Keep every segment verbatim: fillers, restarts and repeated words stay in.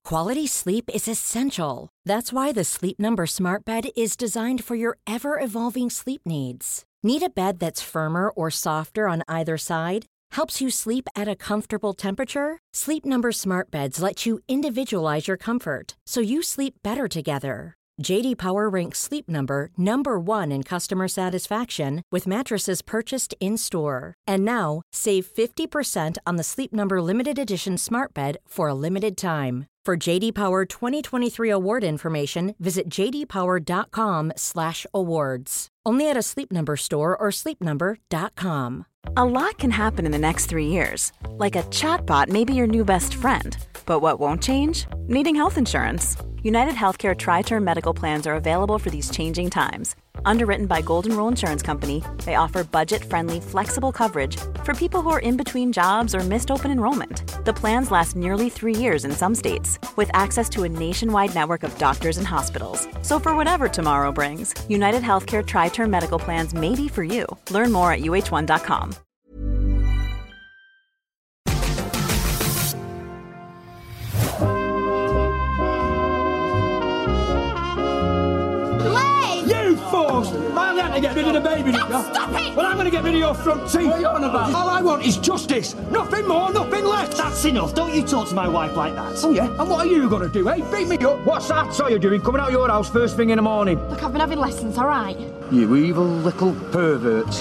Quality sleep is essential. That's why the Sleep Number Smart Bed is designed for your ever-evolving sleep needs. Need a bed that's firmer or softer on either side? Helps you sleep at a comfortable temperature? Sleep Number Smart Beds let you individualize your comfort, so you sleep better together. J D Power ranks Sleep Number number one in customer satisfaction with mattresses purchased in-store. And now, save fifty percent on the Sleep Number Limited Edition Smart Bed for a limited time. For J D Power twenty twenty-three award information, visit j d power dot com slash awards. Only at a Sleep Number store or sleep number dot com. A lot can happen in the next three years. Like a chatbot may be your new best friend. But what won't change? Needing health insurance. United Healthcare Tri-Term Medical Plans are available for these changing times. Underwritten by Golden Rule Insurance Company, they offer budget-friendly, flexible coverage for people who are in between jobs or missed open enrollment. The plans last nearly three years in some states, with access to a nationwide network of doctors and hospitals. So for whatever tomorrow brings, United Healthcare Tri-Term Medical Plans may be for you. Learn more at u h one dot com. Man, had to get rid of the baby, didn't you? Stop it! Well, I'm going to get rid of your front teeth. What are you on about? All I want is justice. Nothing more, nothing less. That's enough. Don't you talk to my wife like that. Oh, yeah? And what are you going to do, eh? Beat me up? What's that? So you're doing? Coming out of your house first thing in the morning? Look, I've been having lessons, all right? You evil little perverts.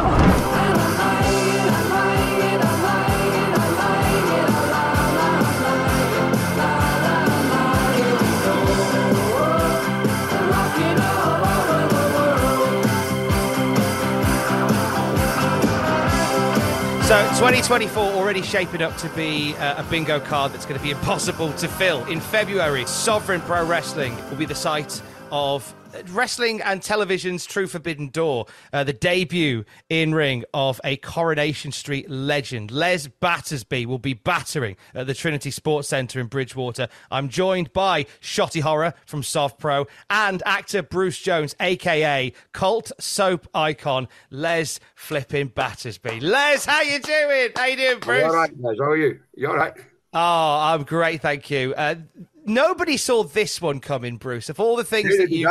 So twenty twenty-four already shaping up to be uh, a bingo card that's going to be impossible to fill. In February, Sovereign Pro Wrestling will be the site of wrestling and television's true forbidden door, uh, the debut in ring of a Coronation Street legend. Les Battersby will be battering at the Trinity Sports Centre in Bridgewater. I'm joined by Shotty Horror from Sov Pro and actor Bruce Jones, aka cult soap icon Les flipping Battersby. Les, how you doing? How you doing, Bruce? I'm all right, Les. How are you? You all right? Oh, I'm great, thank you. Uh, Nobody saw this one coming, Bruce. Of all the things Neither that you,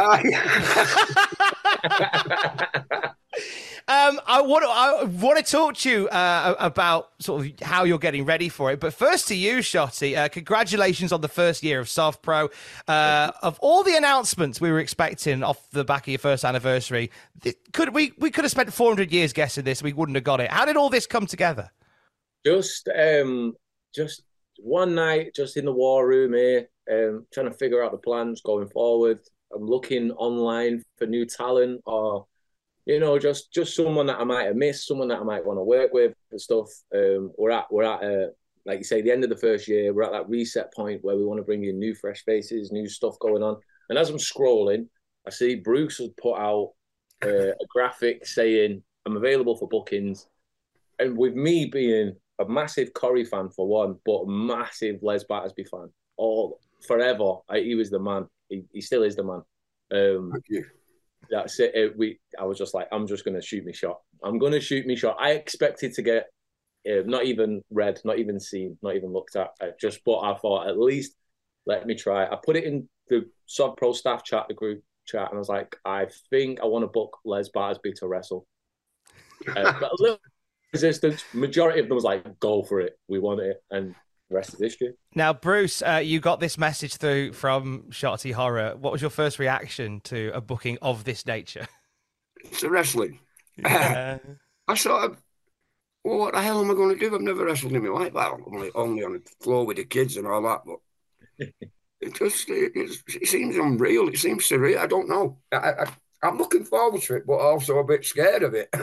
um, I want to, I want to talk to you uh, about sort of how you're getting ready for it. But first, to you, Shotty. Uh, congratulations on the first year of Sov Pro. Uh, of all the announcements we were expecting off the back of your first anniversary, could we we could have spent four hundred years guessing this. We wouldn't have got it. How did all this come together? Just, um, just one night, just in the war room here. Um, trying to figure out the plans going forward. I'm looking online for new talent, or you know, just just someone that I might have missed, someone that I might want to work with and stuff. Um, we're at we're at uh, like you say, the end of the first year. We're at that reset point where we want to bring in new, fresh faces, new stuff going on. And as I'm scrolling, I see Bruce has put out uh, a graphic saying I'm available for bookings, and with me being a massive Corey fan for one, but a massive Les Battersby fan, all. Forever, I, he was the man. He, he still is the man. Um, Thank you. That's it. it. We, I was just like, I'm just going to shoot me shot. I'm going to shoot me shot. I expected to get uh, not even read, not even seen, not even looked at. I just, but I thought at least let me try. I put it in the Sov Pro staff chat, the group chat, and I was like, I think I want to book Les Battersby to wrestle. Uh, but a little resistance. Majority of them was like, go for it. We want it, and. The rest is history. Now, Bruce, uh, you got this message through from Shotty Horror. What was your first reaction to a booking of this nature? It's a wrestling. Yeah. Uh, I sort of, well, what the hell am I going to do? I've never wrestled in my life. Well, only, only on the floor with the kids and all that, but it just it, it seems unreal. It seems surreal. I don't know. I, I, I'm looking forward to it, but also a bit scared of it.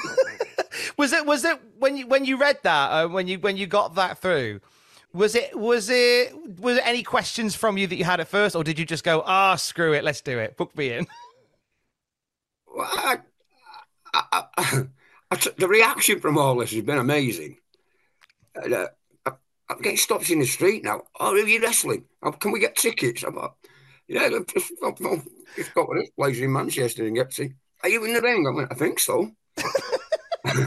was it? Was it when you when you read that? Uh, when you when you got that through? Was it, was it, was there any questions from you that you had at first, or did you just go, ah, oh, screw it, let's do it, book me in? Well, I, I, I, I, the reaction from all this has been amazing. Uh, I, I'm getting stopped in the street now. Oh, are you wrestling? Oh, can we get tickets? I'm like, yeah, just, just go to this place in Manchester and get tickets. Are you in the ring? I went, I think so.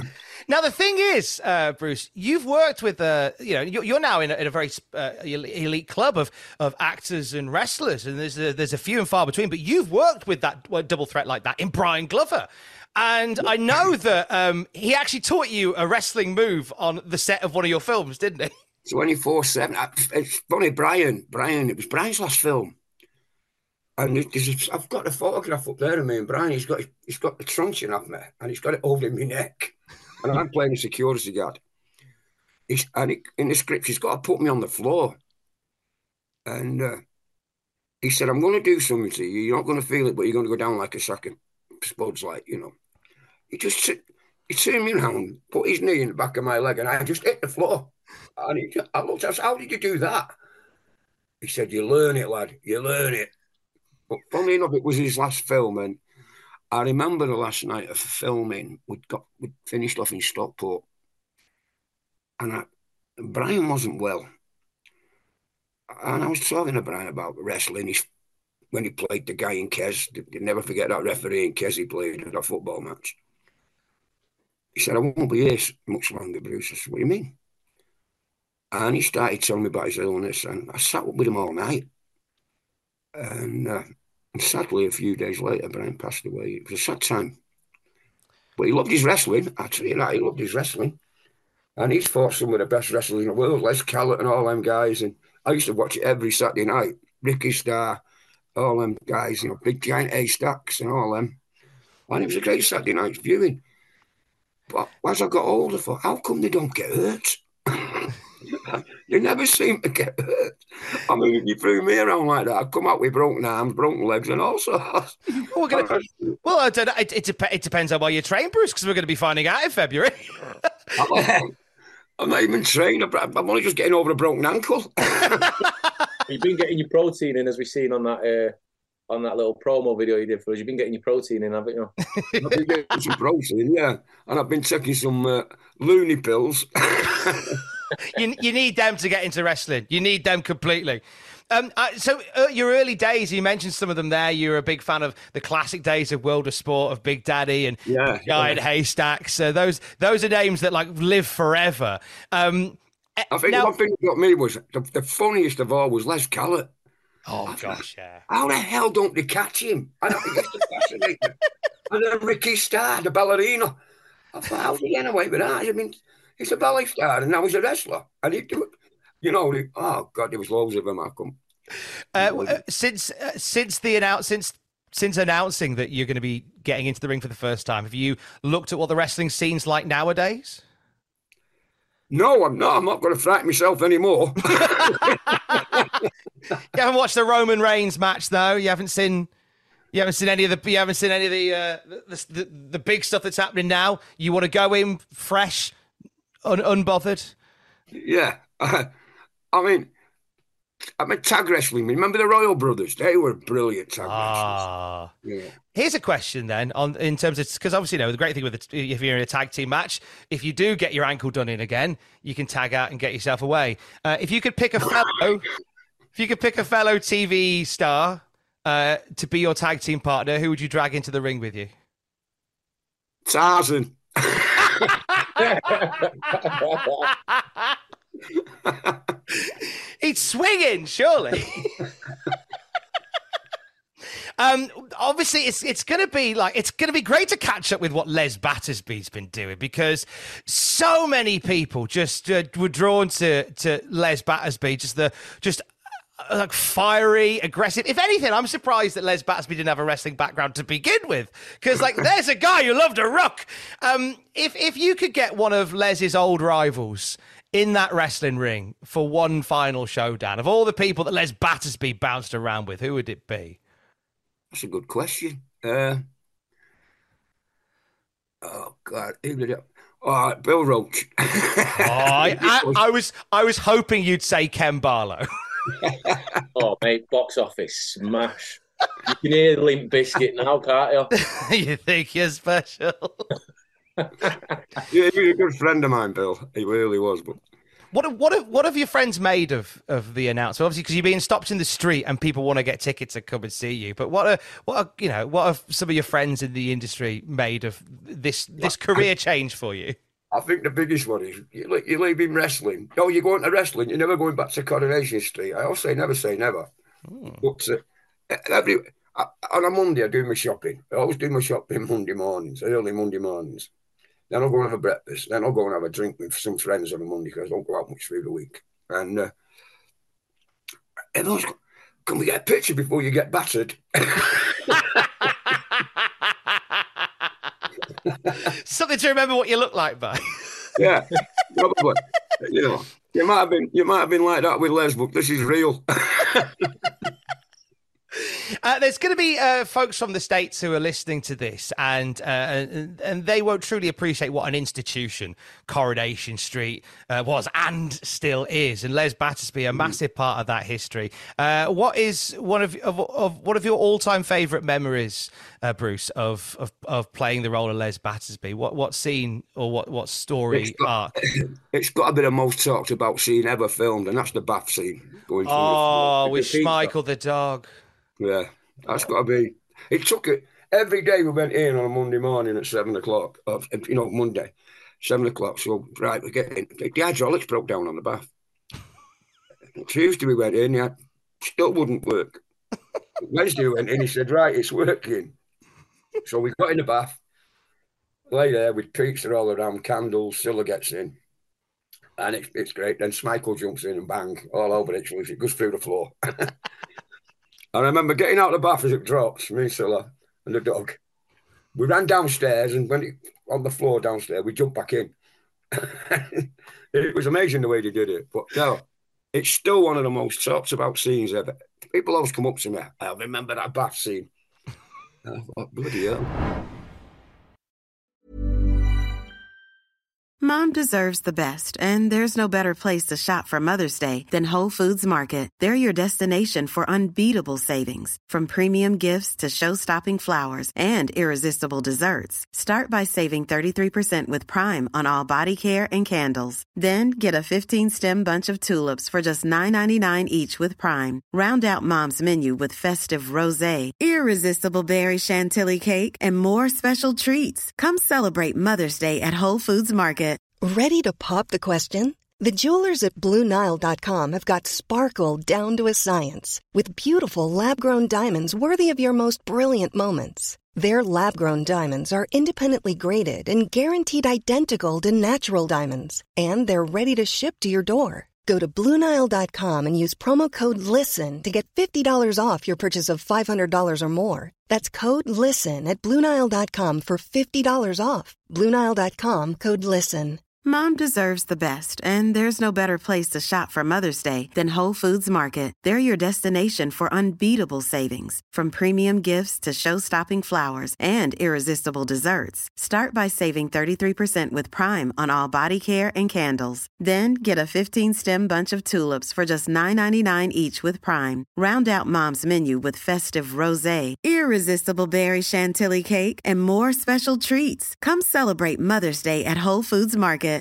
Now, the thing is, uh, Bruce, you've worked with, uh, you know, you're, you're now in a, in a very uh, elite club of, of actors and wrestlers, and there's a, there's a few and far between, but you've worked with that well, double threat like that in Brian Glover. And I know that um, he actually taught you a wrestling move on the set of one of your films, didn't he? twenty-four seven. It's funny, Brian. Brian, it was Brian's last film. And there's a, I've got a photograph up there of me and Brian. He's got he's got the truncheon of me, and he's got it over my neck. And I'm playing a security guard. He's, and it, in the script, he's got to put me on the floor. And uh, he said, I'm going to do something to you. You're not going to feel it, but you're going to go down like a sack of spuds, like, you know. He just he turned me around, put his knee in the back of my leg, and I just hit the floor. And he, I looked, I said, how did you do that? He said, you learn it, lad. You learn it. But funnily enough, it was his last film, and I remember the last night of filming, we'd got we'd finished off in Stockport, and I, Brian wasn't well. And I was talking to Brian about wrestling. He's, when he played the guy in Kes, you'd never forget that referee in Kes he played at a football match. He said, I won't be here much longer, Bruce. I said, what do you mean? And he started telling me about his illness, and I sat up with him all night. And, uh, and sadly, a few days later, Brian passed away. It was a sad time. But he loved his wrestling. I tell you that, he loved his wrestling. And he's fought some of the best wrestlers in the world, Les Callett and all them guys. And I used to watch it every Saturday night. Ricky Starr, all them guys, you know, Big Giant A-Stacks and all them. And it was a great Saturday night viewing. But as I got older, I thought, how come they don't get hurt? They never seem to get hurt. I mean, if you threw me around like that, I'd come out with broken arms, broken legs, and all sorts. Well, gonna, well I don't know. It, it, it depends on where you train, Bruce, because we're going to be finding out in February. I'm not even trained. I'm only just getting over a broken ankle. You've been getting your protein in, as we've seen on that uh, on that little promo video you did for us. You've been getting your protein in, haven't you? I've been getting some protein, yeah. And I've been taking some uh, loony pills. you, you need them to get into wrestling. You need them completely. Um, uh, so uh, your early days, you mentioned some of them there. You're a big fan of the classic days of World of Sport, of Big Daddy and yeah, Giant yeah. Haystacks. So those those are names that like live forever. Um, I think now, one thing that got me was the, the funniest of all was Les Callett. Oh I gosh, thought, yeah. How the hell don't they catch him? I don't think that's fascinating. And then Ricky Starr, the ballerina. I thought, how's he getting away with that? I mean, he's a ballet star and now he's a wrestler. And he do it. You know, he, oh God, there was loads of them. I come. Uh, since uh, since the announce since since announcing that you're going to be getting into the ring for the first time, have you looked at what the wrestling scene's like nowadays? No, I'm not. I'm not going to frighten myself anymore. You haven't watched the Roman Reigns match, though. You haven't seen. You haven't seen any of the. You haven't seen any of the uh, the, the the big stuff that's happening now. You want to go in fresh, un- unbothered. Yeah, uh, I mean. I mean, tag wrestling. Remember the Royal Brothers? They were brilliant tag ah. wrestlers. Yeah. Here's a question then, on in terms of because obviously, you know, the great thing with it, if you're in a tag team match, if you do get your ankle done in again, you can tag out and get yourself away. Uh, if you could pick a fellow, if you could pick a fellow T V star uh, to be your tag team partner, who would you drag into the ring with you? Tarzan. He's swinging, surely. um, obviously, it's it's going to be like it's going to be great to catch up with what Les Battersby's been doing because so many people just uh, were drawn to to Les Battersby, just the just. Like fiery, aggressive. If anything, I'm surprised that Les Battersby didn't have a wrestling background to begin with, because like there's a guy who loved a ruck. Um, if if you could get one of Les's old rivals in that wrestling ring for one final showdown, of all the people that Les Battersby bounced around with, who would it be? That's a good question. Uh, oh God, who did it? Oh, Bill Roach. oh, I, I, I was I was hoping you'd say Ken Barlow. Oh, mate, box office smash. You can hear Limp Bizkit now, can't you? You think you're special? Yeah, he was a good friend of mine, Bill. He really was. But what what have, what have your friends made of, of the announcement? Obviously, because you're being stopped in the street and people want to get tickets to come and see you. But what are what are, you know what have some of your friends in the industry made of this this career change for you? I think the biggest one is you, you're leaving wrestling. No, you're going to wrestling. You're never going back to Coronation Street. I always say never say never. Mm. But uh, every I, on a Monday, I do my shopping. I always do my shopping Monday mornings, early Monday mornings. Then I'll go and have a breakfast. Then I'll go and have a drink with some friends on a Monday because I don't go out much through the week. And uh, everyone's, can we get a picture before you get battered? Something to remember what you look like by. Yeah, probably. You know, you might have been you might have been like that with Les, but this is real. Uh, there's going to be uh, folks from the States who are listening to this, and, uh, and and they won't truly appreciate what an institution Coronation Street uh, was and still is. And Les Battersby, a massive part of that history. Uh, what is one of, of of one of your all-time favourite memories, uh, Bruce, of, of of playing the role of Les Battersby? What what scene or what what story it's got, arc? It's got to be the most talked about scene ever filmed, and that's the bath scene. Going through oh, the with Schmeichel the dog. Yeah, that's got to be. It took it every day. We went in on a Monday morning at seven o'clock. Of you know Monday, seven o'clock. So right, we get in. The hydraulics broke down on the bath. Tuesday we went in. Yeah, still wouldn't work. Wednesday we went in. He said, "Right, it's working." So we got in the bath, lay there with pizza all around, candles. Scylla gets in, and it's it's great. Then Schmeichel jumps in and bang all over it. So it goes through the floor. I remember getting out of the bath as it dropped, me, Scylla, and the dog. We ran downstairs, and when it, on the floor downstairs, we jumped back in. It was amazing the way they did it. But no, it's still one of the most talked about scenes ever. People always come up to me, I remember that bath scene. I thought, bloody hell. Mom deserves the best, and there's no better place to shop for Mother's Day than Whole Foods Market. They're your destination for unbeatable savings, from premium gifts to show-stopping flowers and irresistible desserts. Start by saving thirty-three percent with Prime on all body care and candles. Then get a fifteen-stem bunch of tulips for just nine ninety-nine each with Prime. Round out Mom's menu with festive rosé, irresistible berry chantilly cake, and more special treats. Come celebrate Mother's Day at Whole Foods Market. Ready to pop the question? The jewelers at Blue Nile dot com have got sparkle down to a science with beautiful lab-grown diamonds worthy of your most brilliant moments. Their lab-grown diamonds are independently graded and guaranteed identical to natural diamonds, and they're ready to ship to your door. Go to Blue Nile dot com and use promo code LISTEN to get fifty dollars off your purchase of five hundred dollars or more. That's code LISTEN at Blue Nile dot com for fifty dollars off. Blue Nile dot com, code LISTEN. Mom deserves the best, and there's no better place to shop for Mother's Day than Whole Foods Market. They're your destination for unbeatable savings, from premium gifts to show-stopping flowers and irresistible desserts. Start by saving thirty-three percent with Prime on all body care and candles. Then get a fifteen-stem bunch of tulips for just nine ninety-nine each with Prime. Round out Mom's menu with festive rosé, irresistible berry chantilly cake, and more special treats. Come celebrate Mother's Day at Whole Foods Market.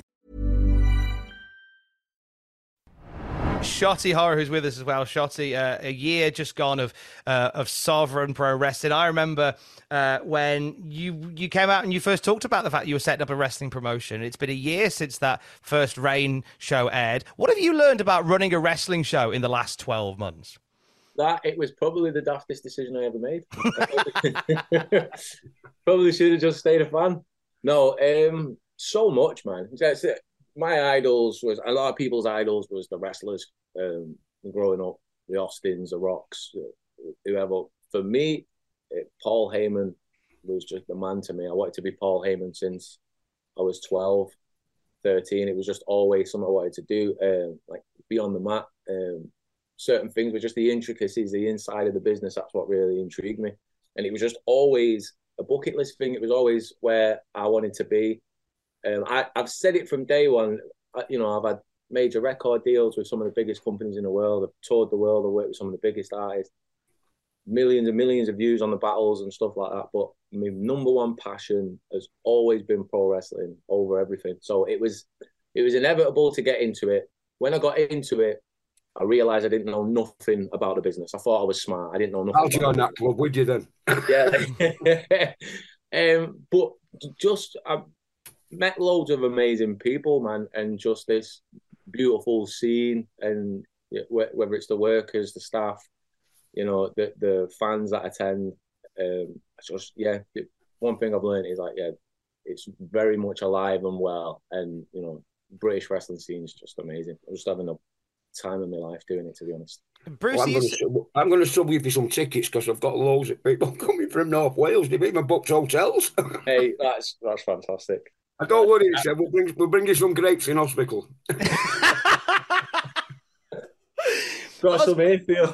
Shotty Horror, who's with us as well. Shotty, uh, a year just gone of uh, of Sovereign Pro Wrestling. I remember uh, when you you came out and you first talked about the fact you were setting up a wrestling promotion. It's been a year since that first Reign show aired. What have you learned about running a wrestling show in the last twelve months? That it was probably the daftest decision I ever made. I probably should have just stayed a fan. No, um, so much, man. That's it. My idols was a lot of people's idols was the wrestlers. Um, growing up, the Austins, the Rocks, whoever. For me, it, Paul Heyman was just the man to me. I wanted to be Paul Heyman since I was twelve, thirteen. It was just always something I wanted to do, um, like be on the mat. Um, certain things were just the intricacies, the inside of the business. That's what really intrigued me, and it was just always a bucket list thing. It was always where I wanted to be. Um, I, I've said it from day one. I, you know, I've had major record deals with some of the biggest companies in the world. I've toured the world. I've worked with some of the biggest artists. Millions and millions of views on the battles and stuff like that. But my number one passion has always been pro wrestling over everything. So it was, it was inevitable to get into it. When I got into it, I realised I didn't know nothing about the business. I thought I was smart. I didn't know nothing. How'd you go in that club? Would you then? Yeah. um, but just. I, met loads of amazing people, man, and just this beautiful scene, and whether it's the workers, the staff, you know, the the fans that attend. Um, just yeah, one thing I've learned is like, yeah, it's very much alive and well, and you know, British wrestling scene is just amazing. I'm just having a time of my life doing it, to be honest. Bruce, well, I'm going to I'm going to sub you for some tickets because I've got loads of people coming from North Wales. They've even booked hotels. Hey, that's that's fantastic. I don't worry, Seb. We'll bring we'll bring you some grapes in hospital. Got some Mayfield.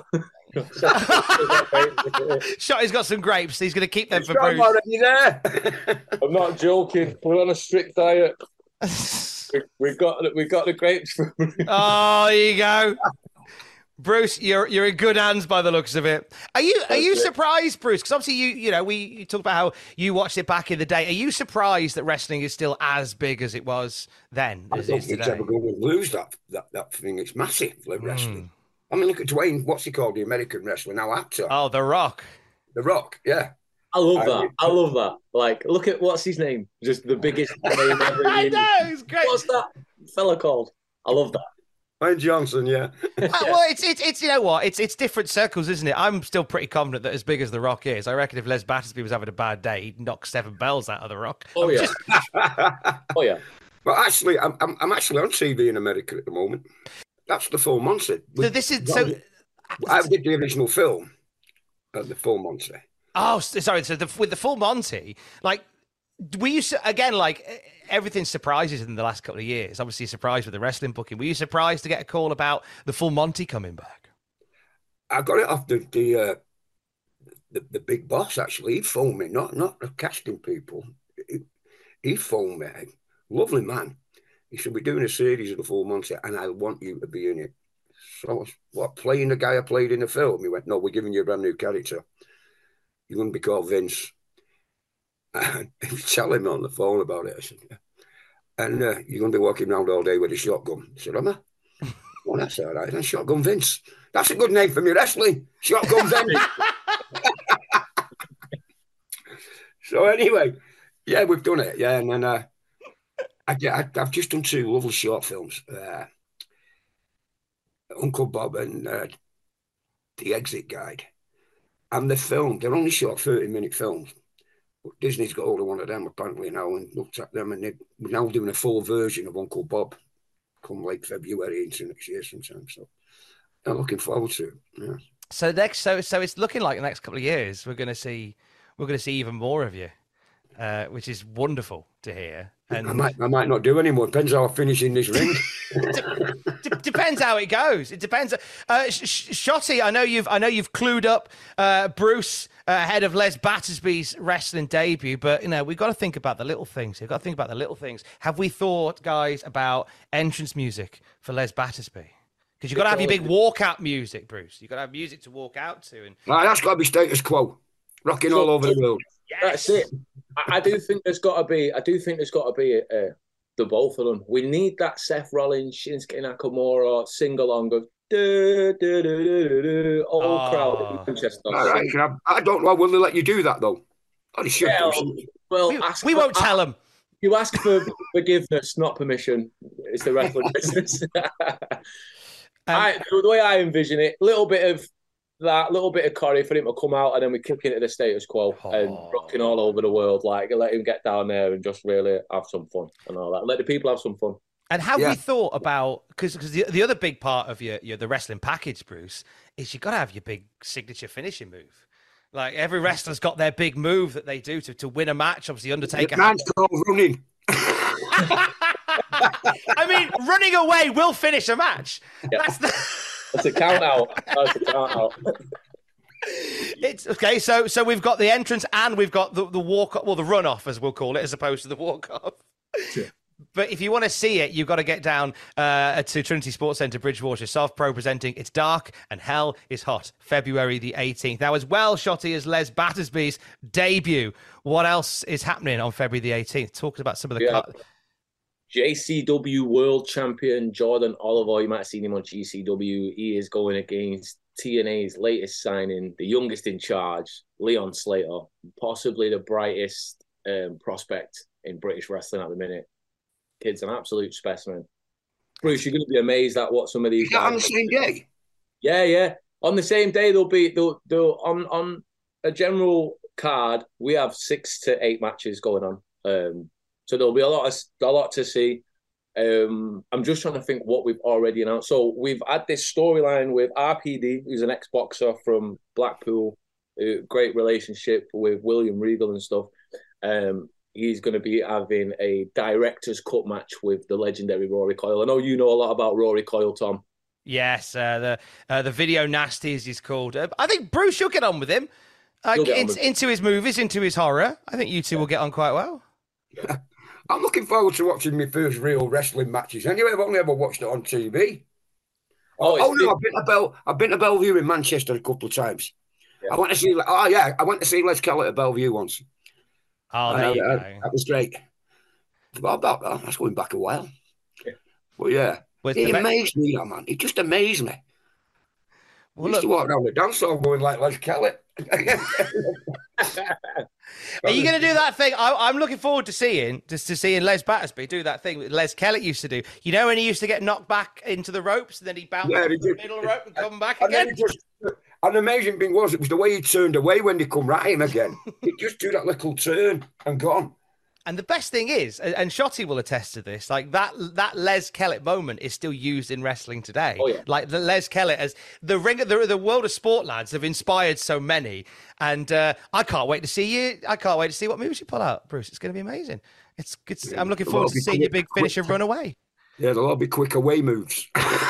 Shotty's got some grapes. He's going to keep them It's for Bruce. already there. I'm not joking. We're on a strict diet. we, we've got we've got the grapes. For Oh, there you go. Bruce, you're you're in good hands by the looks of it. Are you are you surprised, Bruce? Because obviously you you know we you talked about how you watched it back in the day. Are you surprised that wrestling is still as big as it was then? I As don't it is think it's today? ever going to lose that that that thing. It's massive, like wrestling. I mean, look at Dwayne. What's he called? The American wrestler, now actor. Oh, The Rock. The Rock. Yeah. I love I- that. I love that. Like, look at what's his name? Just the biggest name ever. I in- know, it's great. What's that fella called? I love that. Wayne Johnson. Yeah. Uh, well, it's, it's it's you know what, it's it's different circles, isn't it? I'm still pretty confident that as big as The Rock is, I reckon if Les Battersby was having a bad day, he'd knock seven bells out of The Rock. Oh I'm yeah. just- Oh yeah. Well, actually, I'm, I'm I'm actually on T V in America at the moment. That's the Full Monty. so this is so. I did the original film of the Full Monty. Oh, s- sorry. So the, with the Full Monty, like, were you su- again like e- everything surprises in the last couple of years? Obviously, surprised with the wrestling booking. Were you surprised to get a call about the Full Monty coming back? I got it off the the uh, the, the big boss. Actually, he phoned me, not not the casting people. He, he phoned me. Lovely man. He said, "We're doing a series of the Full Monty, and I want you to be in it." So I was, what, playing the guy I played in the film? He went, "No, we're giving you a brand new character. You're going to be called Vince." And he was telling me on the phone about it. I said, "Yeah." And uh, you're going to be walking around all day with a shotgun. I said, "Am I?" "Well, that's all right. Then Shotgun Vince. That's a good name for me wrestling. Shotgun Vince." So anyway, yeah, we've done it. Yeah, and then uh, I, I, I've just done two lovely short films. Uh, Uncle Bob and uh, The Exit Guide. And the film, they're only short thirty-minute films. But Disney's got hold of one of them apparently now and looked at them, and they're now doing a full version of Uncle Bob come late February into next year sometime. So I'm looking forward to it. Yeah. So next, so so it's looking like the next couple of years we're going to see we're going to see even more of you, uh, which is wonderful to hear. And I might, I might not do any more. Depends how I finish in this ring. D- depends how it goes. It depends. Uh, Sh- Sh- Shotty, I know you've I know you've clued up uh, Bruce uh, ahead of Les Battersby's wrestling debut, but you know we've got to think about the little things. We've got to think about the little things. Have we thought, guys, about entrance music for Les Battersby? Because you've got to have your big walkout music, Bruce. You've got to have music to walk out to. And Right, that's got to be status quo. Rocking all over the world. That's it. I, I do think there's got to be. I do think there's got to be uh, the both of them. We need that Seth Rollins, Shinsuke Nakamura sing along of do, do, do, do, do, do, all Oh. crowd in Manchester. All right, can I, I don't know. Will they let you do that though? Oh, they should Well, do. well, we, ask we for- won't tell them. You ask for forgiveness, not permission. It's the wrestling business. I, the way I envision it, little bit of that, little bit of Corey for him to come out, and then we kick into the status quo and Oh. rocking all over the world. Like, let him get down there and just really have some fun and all that. Let the people have some fun. And have Yeah. we thought about because because the, the other big part of your, your the wrestling package, Bruce, is you got to have your big signature finishing move. Like every wrestler's got their big move that they do to, to win a match. Obviously, Undertaker. Man's called running. I mean, running away will finish a match. Yeah. That's the. That's a count out. That's a count out. It's okay. So so we've got the entrance and we've got the the walk well the run off as we'll call it as opposed to the walk off. Yeah. But if you want to see it, you've got to get down uh, to Trinity Sports Centre, Bridgewater. South Pro presenting It's Dark and Hell is Hot, February the eighteenth. Now, as well, Shotty, as Les Battersby's debut, what else is happening on February the eighteenth? Talking about some of the... Yeah. Cut- J C W World Champion Jordan Oliver. You might have seen him on G C W. He is going against T N A's latest signing, the youngest in charge, Leon Slater, possibly the brightest um, prospect in British wrestling at the minute. Kid's an absolute specimen. Bruce, you're going to be amazed at what some of these Is that guys on the same day? Yeah, yeah. On the same day, they'll be they'll, they'll on on a general card. We have six to eight matches going on, um, so there'll be a lot of a lot to see. Um, I'm just trying to think what we've already announced. So we've had this storyline with R P D, who's an ex-boxer from Blackpool, a great relationship with William Regal and stuff. Um, he's going to be having a director's cut match with the legendary Rory Coyle. I know you know a lot about Rory Coyle, Tom. Yes, uh, the uh, the Video Nasty, as he's called. Uh, I think Bruce, you'll get on with him. Uh, You'll get on in- with- into his movies, into his horror. I think you two will get on quite well. I'm looking forward to watching my first real wrestling matches. Anyway, I've only ever watched it on T V. Oh, Oh, oh it's- no, I've been to Bell. I've been to Bellevue in Manchester a couple of times. Yeah. I went to see. Oh yeah, I went to see Les Kelly at Bellevue once. Oh, there Uh, you uh, go. That was great. But about that, that's going back a while. Yeah. But yeah, With it the- amazed me, that man. It just amazed me. Well, I used to look, walk around the dance hall going like Les Kelly. are you going to do that thing? I, I'm looking forward to seeing just to seeing Les Battersby do that thing that Les Kelly used to do. You know, when he used to get knocked back into the ropes and then he bounced Yeah, off he the did. middle rope and come back And then again. he just, an amazing thing was, it was the way he turned away when they come right him again. He just do that little turn and gone. And the best thing is, and and Shotty will attest to this, like that that Les Kellett moment is still used in wrestling today. Oh, yeah. Like the Les Kellett as the ring, the, the world of sport lads have inspired so many, and uh, I can't wait to see you. I can't wait to see what moves you pull out, Bruce. It's going to be amazing. It's, it's I'm looking Well, forward it'll to be seeing your quick- big finisher quick- run away. Yeah, they'll all be quick away moves.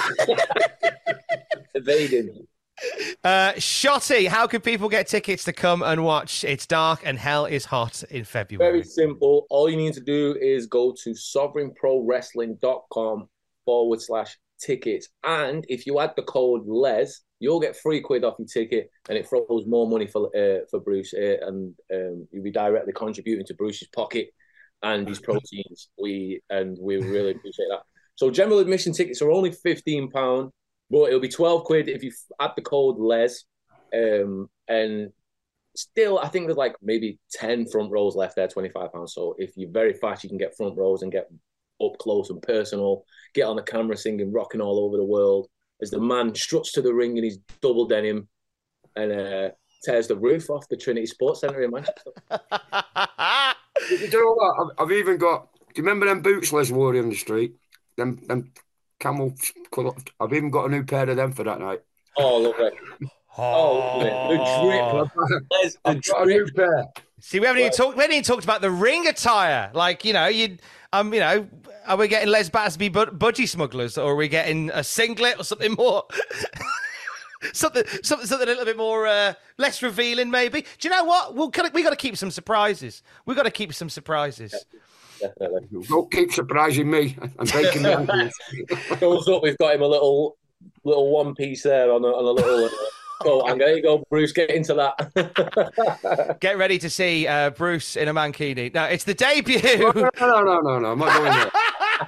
Evading. Uh, Shotty, how can people get tickets to come and watch It's Dark and Hell is Hot in February? Very simple. All you need to do is go to sovereign pro wrestling dot com forward slash tickets. And if you add the code Les, you'll get three quid off your ticket and it throws more money for uh, for Bruce. Uh, and um, you'll be directly contributing to Bruce's pocket and his proteins. We And we really appreciate that. So general admission tickets are only fifteen pounds. But it'll be twelve quid if you add the code Les. Um, and still, I think there's like maybe ten front rows left there, twenty-five pounds. So if you're very fast, you can get front rows and get up close and personal, get on the camera singing, rocking all over the world as the man struts to the ring in his double denim and uh, tears the roof off the Trinity Sports Centre in Manchester. You know what? I've, I've even got, do you remember them boots Les wore in the street? Them, them camel colour. I've even got a new pair of them for that night. Oh, love it. Oh, the drip. Les, the I've got a new drip. pair. See, we haven't even talked. We haven't even talked about the ring attire. Like, you know, you, um, you know, are we getting Les Battersby bud- budgie smugglers, or are we getting a singlet or something more, something, something, something a little bit more uh, less revealing, maybe? Do you know what? We'll we got to keep some surprises. We got to keep some surprises. Definitely. Don't keep surprising me. I'm breaking the ankles. Goes up, we've got him a little little one piece there on a, on a little uh, coat hanger. There you go, Bruce, get into that. Get ready to see uh, Bruce in a mankini. Now, it's the debut. No, no, no, no, no, no. I'm not going there.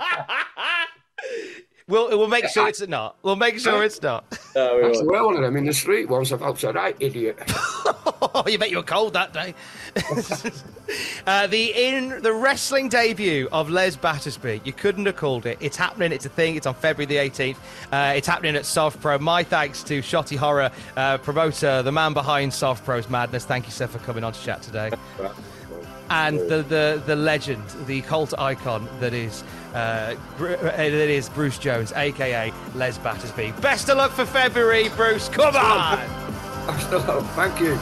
We'll we'll make sure it's not. We'll make sure it's not. No, we That's won't. the way one of them in the street once. I felt so right, idiot. Oh, you bet you were cold that day. uh, the in the wrestling debut of Les Battersby. You couldn't have called it. It's happening. It's a thing. It's on February the eighteenth. Uh, it's happening at Soft Pro. My thanks to Shotty Horror, uh, promoter, the man behind Soft Pro's madness. Thank you, sir, for coming on to chat today. And the, the the legend, the cult icon that is uh, Bru- uh, that is Bruce Jones, aka Les Battersby. Best of luck for February, Bruce. Come on. Thank you.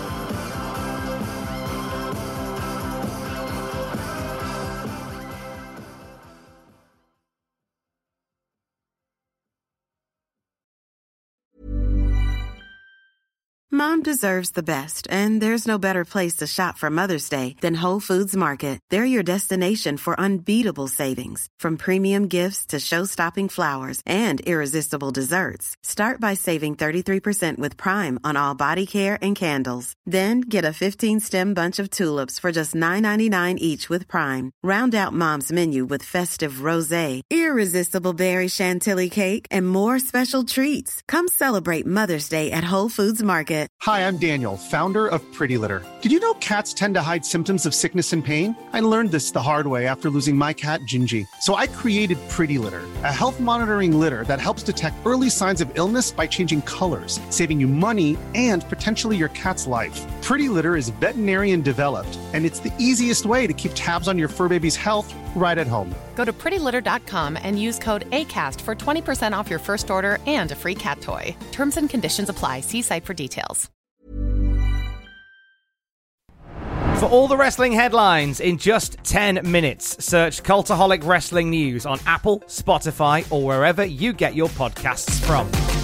Mom deserves the best, and there's no better place to shop for Mother's Day than Whole Foods Market. They're your destination for unbeatable savings, from premium gifts to show-stopping flowers and irresistible desserts. Start by saving thirty-three percent with Prime on all body care and candles. Then get a fifteen-stem bunch of tulips for just nine ninety-nine each with Prime. Round out Mom's menu with festive rosé, irresistible berry chantilly cake, and more special treats. Come celebrate Mother's Day at Whole Foods Market. it. Hi, I'm Daniel, founder of Pretty Litter. Did you know cats tend to hide symptoms of sickness and pain? I learned this the hard way after losing my cat, Gingy. So I created Pretty Litter, a health monitoring litter that helps detect early signs of illness by changing colors, saving you money and potentially your cat's life. Pretty Litter is veterinarian developed, and it's the easiest way to keep tabs on your fur baby's health right at home. Go to pretty litter dot com and use code ACAST for twenty percent off your first order and a free cat toy. Terms and conditions apply. See site for details. For all the wrestling headlines in just ten minutes, search Cultaholic Wrestling News on Apple, Spotify, or wherever you get your podcasts from.